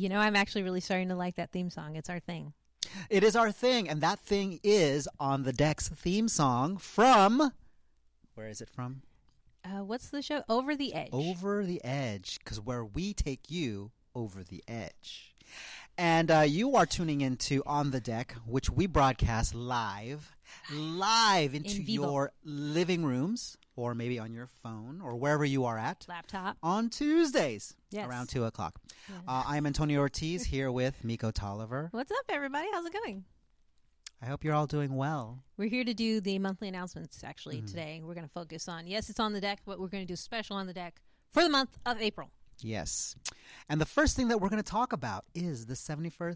You know, I'm actually really starting to like that theme song. It's our thing. It is our thing, and that thing is On the Deck's theme song from... Where is it from? What's the show? Over the Edge. Over the Edge, because where we take you over the edge. And you are tuning into On the Deck, which we broadcast live into your living rooms, or maybe on your phone, or wherever you are at. Laptop. On Tuesdays, yes. around 2 o'clock. Yeah. I'm Antonio Ortiz, here with Miko Tolliver. What's up, everybody? How's it going? I hope you're all doing well. We're here to do the monthly announcements, actually, today. We're going to focus on, yes, it's On the Deck, but we're going to do a special On the Deck for the month of April. Yes. And the first thing that we're going to talk about is the 75th,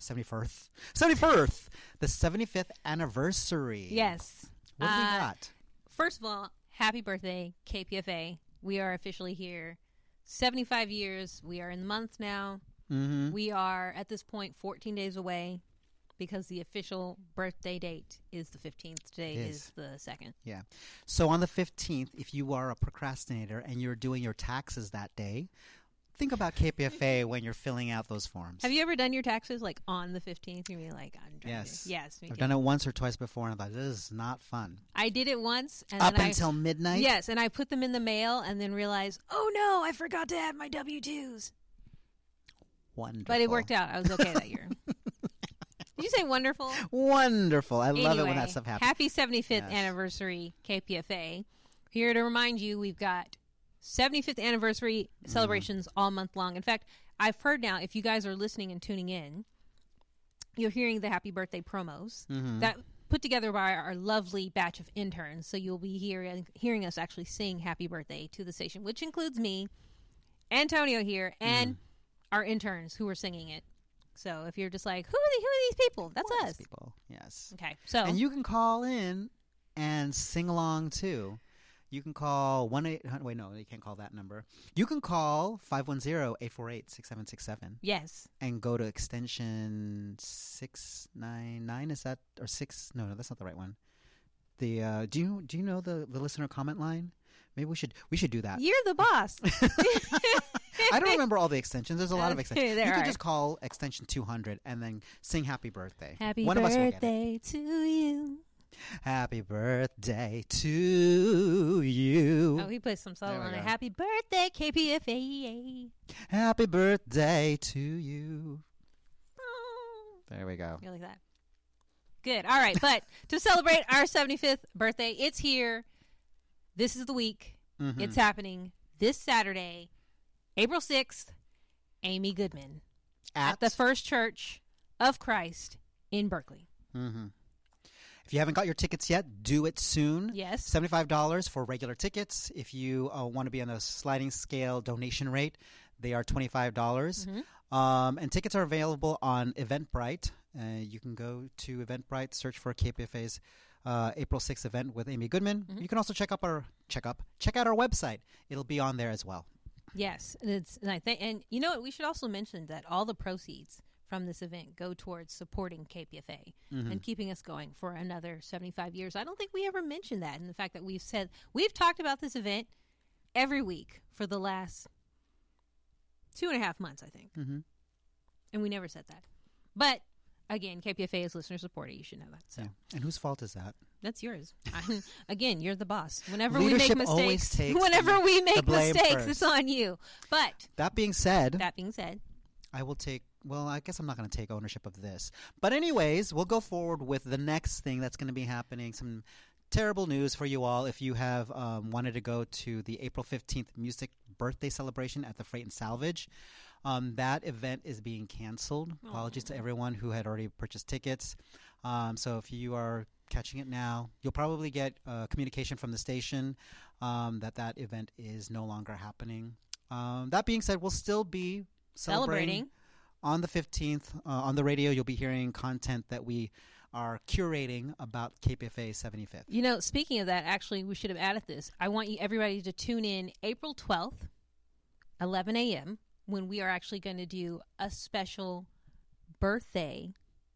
the 75th anniversary. Yes. What do we got? First of all, happy birthday, KPFA. We are officially here. 75 years. We are in the month now. Mm-hmm. We are, at this point, 14 days away because the official birthday date is the 15th. Today is the 2nd. Yeah. So on the 15th, if you are a procrastinator and you're doing your taxes that day, think about KPFA when you're filling out those forms. Have you ever done your taxes like on the 15th? You'd be like, I'm trying Yes. to. Yes. I've done it once or twice before, and I thought, this is not fun. I did it once. And Up then until midnight? Yes, and I put them in the mail and then realized, oh no, I forgot to add my W-2s. Wonderful. But it worked out. I was okay that year. Did you say wonderful? Wonderful. I love it when that stuff happens. Happy 75th anniversary, KPFA. Here to remind you, we've got 75th anniversary celebrations all month long. In fact, I've heard now, if you guys are listening and tuning in, you're hearing the happy birthday promos that put together by our lovely batch of interns. So you'll be hearing us actually sing happy birthday to the station, which includes me, Antonio here, and our interns who are singing it. So if you're just like, who are these people? That's us. People, yes. Okay, so and you can call in and sing along too. You can call 1-800. Wait, no, you can't call that number. You can call 510-848-6767. Yes, and go to extension 699. Is that or six? No, that's not the right one. The do you know the listener comment line? Maybe we should do that. you're the boss. I don't remember all the extensions. There's a lot of extensions. You there can are. just call extension 200 and then sing happy birthday. Happy One of us will get it. birthday to you. Happy birthday to you. Oh, he plays some solo There we on it. go. Happy birthday, KPFA. Happy birthday to you. Oh. There we go. You like that? Good. All right. But to celebrate our 75th birthday, it's here. This is the week. Mm-hmm. It's happening this Saturday, April 6th. Amy Goodman at the First Church of Christ in Berkeley. Mm-hmm. If you haven't got your tickets yet, do it soon. Yes. $75 for regular tickets. If you want to be on a sliding scale donation rate, they are $25. And tickets are available on Eventbrite. You can go to Eventbrite, search for KPFA's April 6th event with Amy Goodman. You can also check out our website. It'll be on there as well. Yes, and you know what? We should also mention that all the proceeds from this event go towards supporting KPFA and keeping us going for another 75 years. I don't think we ever mentioned that, and the fact that we've talked about this event every week for the last 2.5 months, I think, and we never said that. But again, KPFA is listener supported. You should know that. So, And whose fault is that? that's yours. Again, you're the boss. Whenever Leadership we make always mistakes, takes whenever we the make blame mistakes, first. it's on you. But That being said, I will take, well, I guess I'm not going to take ownership of this. But anyways, we'll go forward with the next thing that's going to be happening. Some terrible news for you all if you have wanted to go to the April 15th music birthday celebration at the Freight and Salvage. That event is being canceled. Apologies to everyone who had already purchased tickets. So if you are catching it now, you'll probably get communication from the station that event is no longer happening. That being said, we'll still be celebrating on the 15th. On the radio, you'll be hearing content that we are curating about KPFA 75th. You know, speaking of that, actually, we should have added this. I want everybody to tune in April 12th, 11 a.m., when we are actually going to do a special birthday.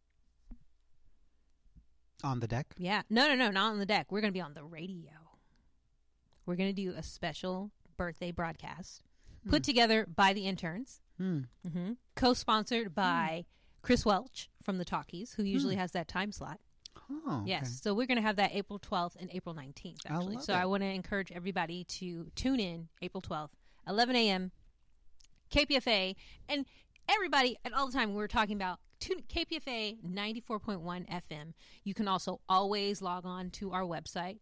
On the deck? Yeah. No, not on the deck. We're going to be on the radio. We're going to do a special birthday broadcast put together by the interns. Co-sponsored by Chris Welch from the Talkies, who usually has that time slot. Oh, Yes. okay. So we're going to have that April 12th and April 19th, actually. love So it. I want to encourage everybody to tune in April 12th, 11 a.m., KPFA. And everybody, at all the time, we're talking about KPFA 94.1 FM. You can also always log on to our website,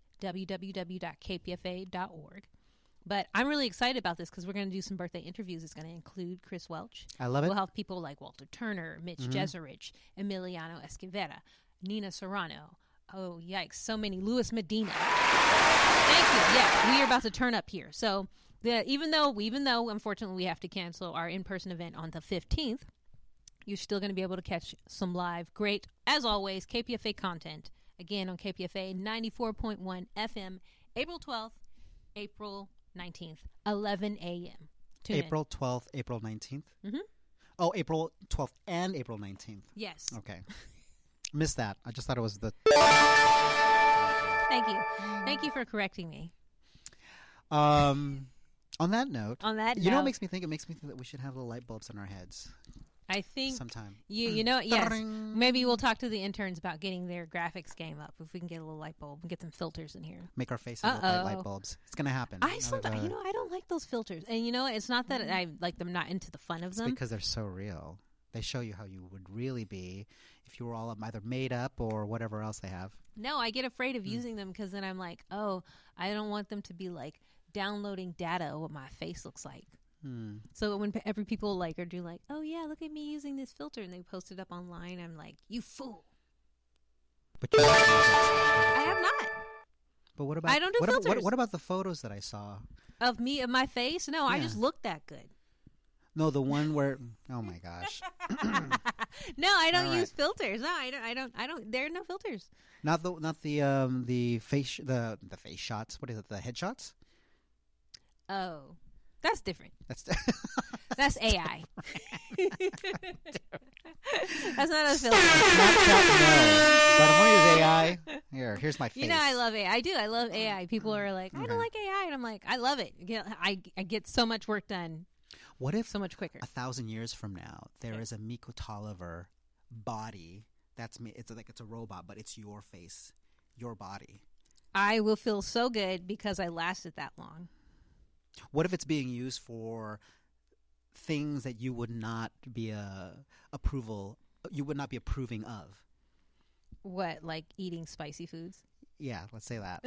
www.kpfa.org. But I'm really excited about this because we're going to do some birthday interviews. It's going to include Chris Welch. I love it. We'll have people like Walter Turner, Mitch Jeserich, Emiliano Esquivera, Nina Serrano. Oh, yikes. So many. Luis Medina. Thank you. Yeah, we are about to turn up here. So even though, unfortunately, we have to cancel our in-person event on the 15th, you're still going to be able to catch some live, great, as always, KPFA content. Again, on KPFA 94.1 FM, April 12th, April 19th, 11 a.m. Tune in. April 12th, April 19th? Mm-hmm. Oh, April 12th and April 19th. Yes. Okay. Missed that. I just thought it was the... Thank you. Thank you for correcting me. On that note, On that you know what note, makes me think? It makes me think that we should have little light bulbs in our heads I think sometime. you know, yes. Ding. Maybe we'll talk to the interns about getting their graphics game up. If we can get a little light bulb and get some filters in here. Make our faces look like light Uh-oh. bulbs. It's going to happen. I don't like those filters. And you know, it's not that I like them, not into the fun of It's them. because they're so real. They show you how you would really be if you were all either made up or whatever else they have. No, I get afraid of using them because then I'm like, oh, I don't want them to be like downloading data of what my face looks like. So when every people like are do like, oh yeah, look at me using this filter, and they post it up online, I'm like, you fool. But you I have not. But what about I don't do filters. What about the photos that I saw? Of me, of my face? No, I Yeah. just look that good. No, the one where oh my gosh. No, I don't All right. use filters. No, I don't. There are no filters. Not the face the face shots. What is it? The headshots? Oh, that's different. That's That's AI. That's not a filter. Snapchat, no. But I'm going to use AI. Here's my face. You know, I love AI. I do. I love AI. People are like, I Okay. don't like AI, and I'm like, I love it. I get so much work done What if so much quicker. 1,000 years from now there is a Miko Tolliver body? That's me. It's like it's a robot, but it's your face, your body. I will feel so good because I lasted that long. What if it's being used for things that you would not be you would not be approving of? What, like eating spicy foods? Yeah, let's say that.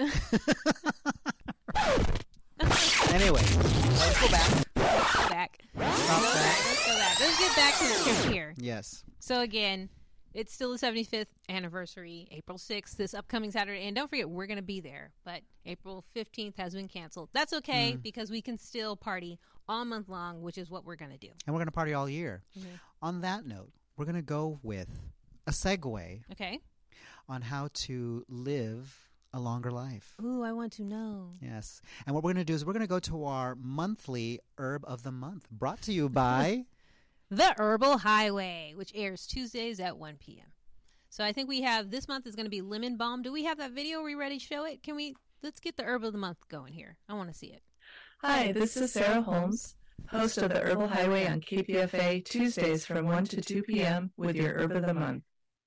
Anyway, let's go back. Let's go back. Stop that. Let's go back. Let's get back to the script here. Yes. So again, it's still the 75th anniversary, April 6th, this upcoming Saturday. And don't forget, we're going to be there. But April 15th has been canceled. That's okay because we can still party all month long, which is what we're going to do. And we're going to party all year. On that note, we're going to go with a segue Okay? on how to live a longer life. Ooh, I want to know. Yes. And what we're going to do is we're going to go to our monthly Herb of the Month, brought to you by... The Herbal Highway, which airs Tuesdays at 1 p.m. So I think we have, this month is going to be lemon balm. Do we have that video? Are we ready to show it? Let's get the Herb of the Month going here. I want to see it. Hi, this is Sarah Holmes, host of the Herbal Highway on KPFA Tuesdays from 1 to 2 p.m. with your Herb of the Month.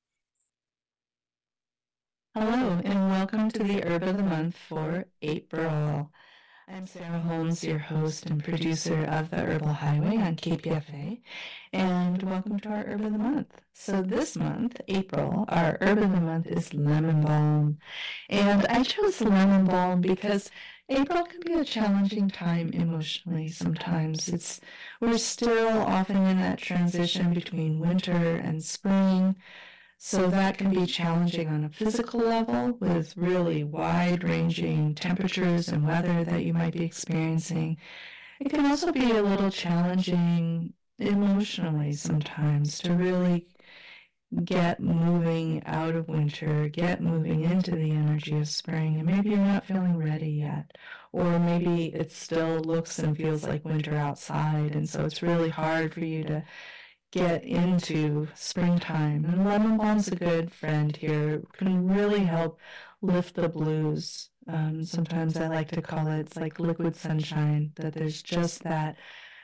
Hello, and welcome to the Herb of the Month for April. I'm Sarah Holmes, your host and producer of the Herbal Highway on KPFA, and welcome to our Herb of the Month. So this month, April, our Herb of the Month is lemon balm. And I chose lemon balm because April can be a challenging time emotionally sometimes. We're still often in that transition between winter and spring. So that can be challenging on a physical level with really wide-ranging temperatures and weather that you might be experiencing. It can also be a little challenging emotionally sometimes to really get moving out of winter, get moving into the energy of spring, and maybe you're not feeling ready yet, or maybe it still looks and feels like winter outside, and so it's really hard for you to get into springtime. And lemon balm's a good friend here. It can really help lift the blues. Sometimes I like to call it, it's like liquid sunshine, that there's just that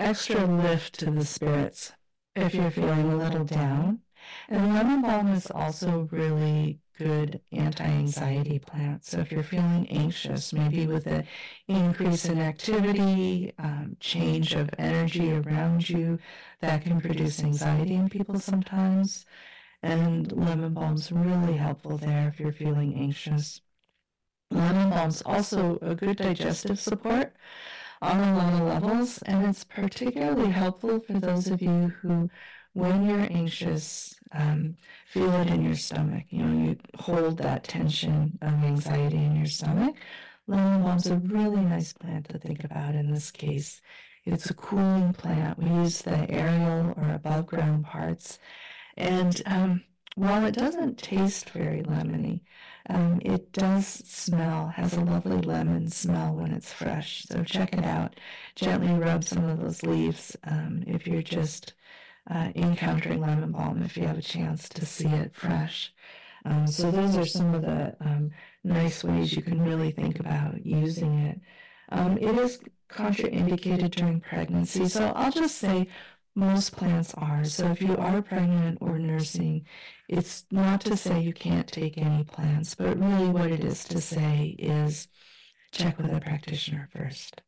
extra lift to the spirits if you're feeling a little down. And lemon balm is also really good anti-anxiety plant. So if you're feeling anxious, maybe with an increase in activity, change of energy around you, that can produce anxiety in people sometimes. And lemon balm's really helpful there if you're feeling anxious. Lemon balm's also a good digestive support on a lot of levels, and it's particularly helpful for those of you who, when you're anxious, feel it in your stomach. You hold that tension of anxiety in your stomach. Lemon balm's a really nice plant to think about in this case. It's a cooling plant. We use the aerial or above ground parts. And while it doesn't taste very lemony, it does smell, has a lovely lemon smell when it's fresh. So check it out. Gently rub some of those leaves if you're just encountering lemon balm, if you have a chance to see it fresh. So those are some of the nice ways you can really think about using it. It is contraindicated during pregnancy, so I'll just say most plants are. So if you are pregnant or nursing, it's not to say you can't take any plants, but really what it is to say is check with a practitioner first.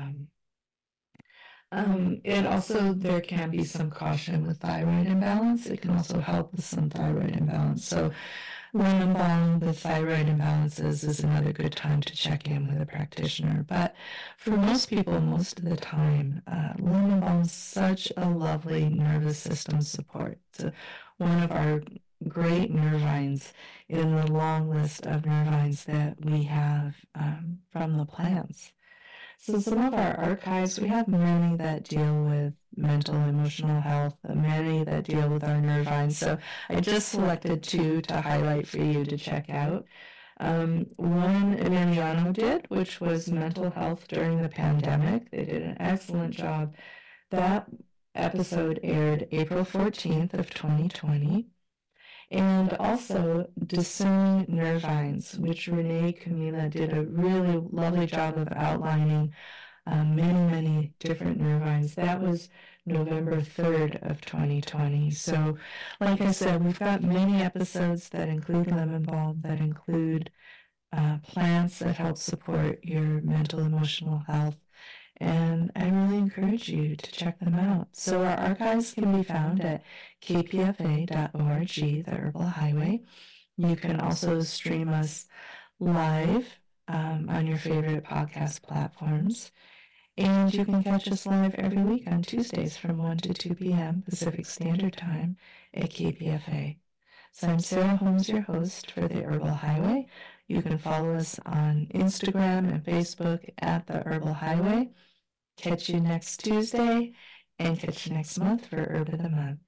And also there can be some caution with thyroid imbalance. It can also help with some thyroid imbalance. So lemon balm with thyroid imbalances is another good time to check in with a practitioner. But for most people, most of the time, lemon balm is such a lovely nervous system support. It's one of our great nervines in the long list of nervines that we have from the plants. So some of our archives, we have many that deal with mental, emotional health, many that deal with our nervines. So I just selected 2 to highlight for you to check out. One Emiliano did, which was mental health during the pandemic. They did an excellent job. That episode aired April 14th of 2020. And also Discerning Nervines, which Renee Camila did a really lovely job of outlining many different nervines. That was November 3rd of 2020. So like I said, we've got many episodes that include lemon balm, that include plants that help support your mental, emotional health. And I really encourage you to check them out. So our archives can be found at kpfa.org, the Herbal Highway. You can also stream us live on your favorite podcast platforms. And you can catch us live every week on Tuesdays from 1 to 2 p.m. Pacific Standard Time at KPFA. So I'm Sarah Holmes, your host for the Herbal Highway. You can follow us on Instagram and Facebook at the Herbal Highway. Catch you next Tuesday and catch you next month for Herb of the Month.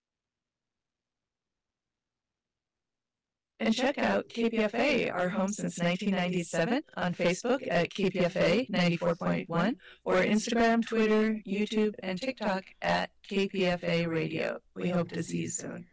And check out KPFA, our home since 1997, on Facebook at KPFA 94.1 or Instagram, Twitter, YouTube, and TikTok at KPFA Radio. We hope to see you soon.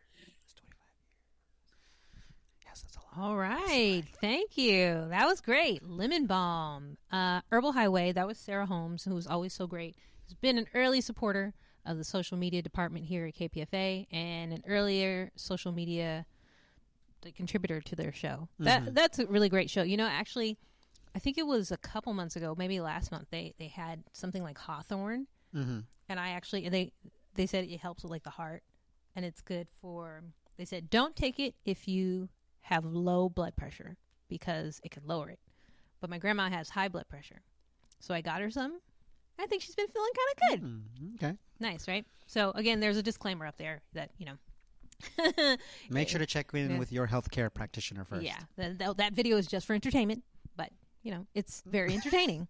All right. Thank you. That was great. Lemon Balm. Herbal Highway. That was Sarah Holmes, who's always so great. Has been an early supporter of the social media department here at KPFA and an earlier social media contributor to their show. That's a really great show. You know, actually, I think it was a couple months ago, maybe last month, they had something like Hawthorne. Mm-hmm. And I actually, they said it helps with like the heart. And it's good for, they said, don't take it if you have low blood pressure because it could lower it. But my grandma has high blood pressure. So I got her some. I think she's been feeling kind of good. Okay. Nice, right? So again, there's a disclaimer up there that, you know. Make sure to check in with your healthcare practitioner first. Yeah. That video is just for entertainment, but, you know, it's very entertaining.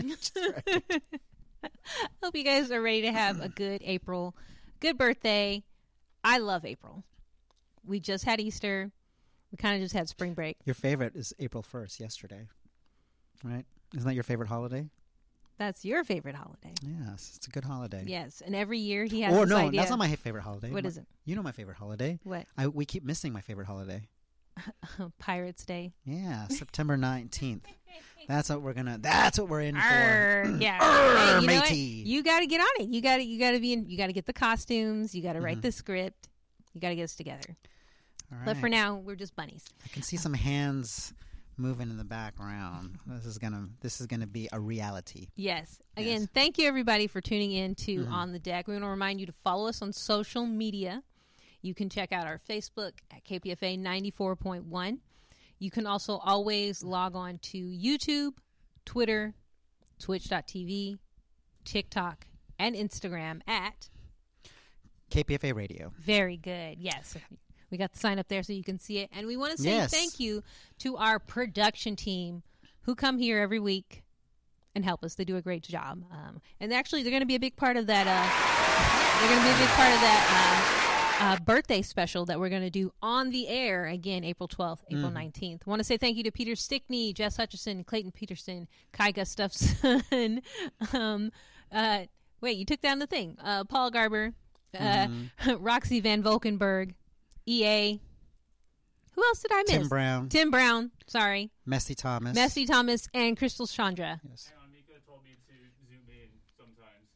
Hope you guys are ready to have a good April. Good birthday. I love April. We just had Easter. We kind of just had spring break. Your favorite is April 1st, yesterday, right? Isn't that your favorite holiday? That's your favorite holiday. Yes, it's a good holiday. Yes, and every year he has this idea. No, that's not my favorite holiday. What is it? You know my favorite holiday. What? We keep missing my favorite holiday. Pirates Day. Yeah, September 19th. That's what we're gonna. That's what we're in Arr, yeah. Arr, Hey, you know what? matey. You got to get on it. You got to be in. You got to get the costumes. You got to write Mhm. the script. You got to get us together. for. But for now, we're just bunnies. I can see some hands moving in the background. This is gonna be a reality. Yes. Again, Yes. thank you everybody for tuning in to Mhm. On the Deck. We want to remind you to follow us on social media. You can check out our Facebook at KPFA 94.1. You can also always log on to YouTube, Twitter, Twitch.tv, TikTok, and Instagram at KPFA Radio. Very Good. Yes. We got the sign up there so you can see it. And we want to say Yes. thank you to our production team who come here every week and help us. They do a great job. And actually, they're going to be a big part of that. They're going to be a big part of that birthday special that we're going to do on the air again, April 12th, April 19th. Want to say thank you to Peter Stickney, Jess Hutchison, Clayton Peterson, Kai Gustafson. Wait, you took down the thing. Paul Garber, Roxy Van Volkenberg, EA. Who else did I miss? Tim Brown, Sorry. Messi Thomas. Messi Thomas and Crystal Chandra. Yes. Hang on, Mika told me to zoom in sometimes.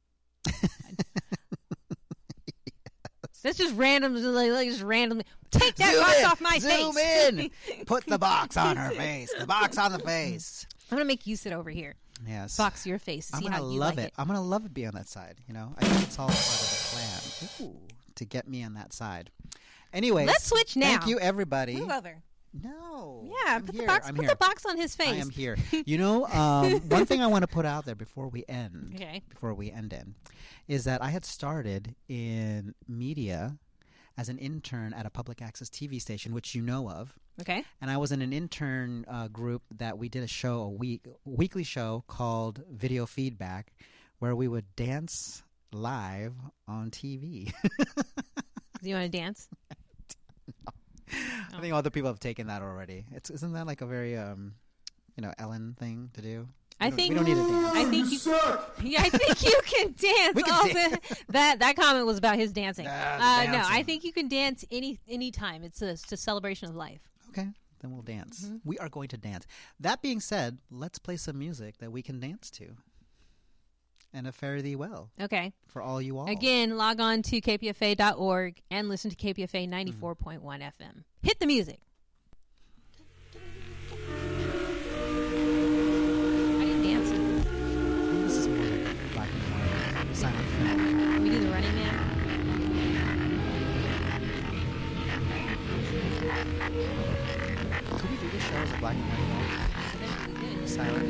That's just random. Like just randomly. Take that Zoom box in, off my zoom face. in. Put the box on her face. The box on the face. I'm gonna make you sit over here. Yes. Box your face. I'm See gonna how you love like it. I'm gonna love it being on that side. You know, I think it's all part of the plan. Ooh, to get me on that side. Anyways, Let's switch now. Thank you, everybody. Move over. No. Yeah, I'm put here. the box. I'm Put here. the box on his face. I am here. You know, one thing I want to put out there before we end. Okay. Before we end, is that I had started in media as an intern at a public access TV station, which you know of. Okay. And I was in an intern group that we did a weekly show called Video Feedback, where we would dance live on TV. Do you want to dance? I think other people have taken that already. Isn't that like a very Ellen thing to do? I We think don't need to dance. I think you. Yeah, I think you can dance. We can Also, dance. that comment was about his dancing. The No, dancing. I think you can dance any time. It's a celebration of life. Okay, then we'll dance. Mm-hmm. We are going to dance. That being said, let's play some music that we can dance to. And a fare thee well Okay. for all you all. Again, log on to kpfa.org and listen to KPFA 94.1 FM. Hit the music. How do you dance? This is more like black and white, silent film. Can we do the Running Man? Could we do this show as a black and white film? I think we did. Silent